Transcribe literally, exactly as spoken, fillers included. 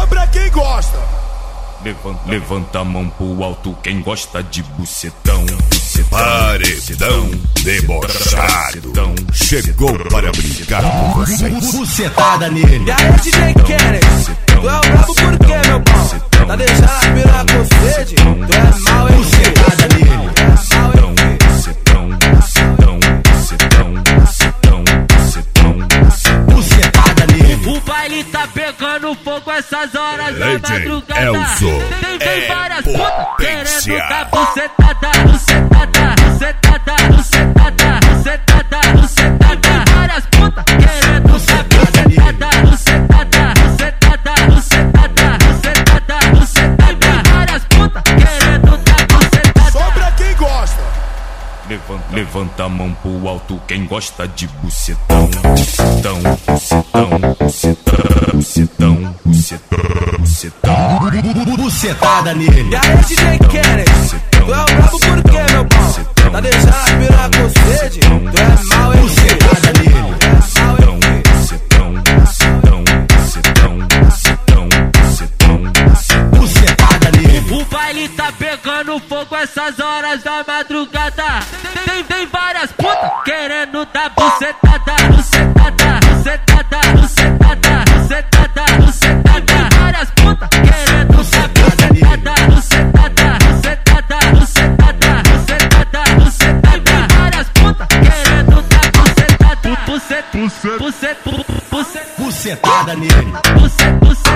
pra quem gosta. Levanta, levanta a mão pro alto quem gosta de bucetão. Bucetão, Paredão debochado chegou para brincar com vocês. Bucetada nele. E aí, D J Kennedy, tu é o brabo por quê, meu pau? Tá deixando a piranha com sede? Tu é mal, hein? Bucetada nele. bucetão, bucetão, bucetão, bucetão, bucetão. Bucetada nele. O baile tá pegando fogo essas horas da Legend madrugada. Elzo Tem, tem é várias putas potência. querendo dar bucetada, bucetada, bucetada, bucetada, bucetada, bucetada. Tem várias putas querendo dar bucetada, bucetada, bucetada, bucetada, bucetada, bucetada. Tem várias putas querendo dar bucetada. Só pra quem gosta. Levanta, levanta a mão pro alto quem gosta de bucetão. Bucetão, bucetão, bucetão, bucetão, bucetão, bucetão. Bucetada nele. E aí, D J Kennedy, tu é o brabo por quê, meu pau? Tá deixando a piranha com sede? Tu é mal, hein? Bucetada nele. Bucetão, bucetão, bucetão, bucetão, bucetão, bucetão. Bucetada nele. O baile tá pegando fogo essas horas da madrugada. Tem, tem várias putas querendo dar bucetada, bucetada, bucetada, bucetada, bucetada, bucetada. Tem várias putas querendo dar bucetada, bucetada, bucetada, bucetada, bucetada, bucetada. Tem várias putas querendo dar bucetada, bucet, bucet, bucet, bucet, Bucetada nele. bucet, bucet.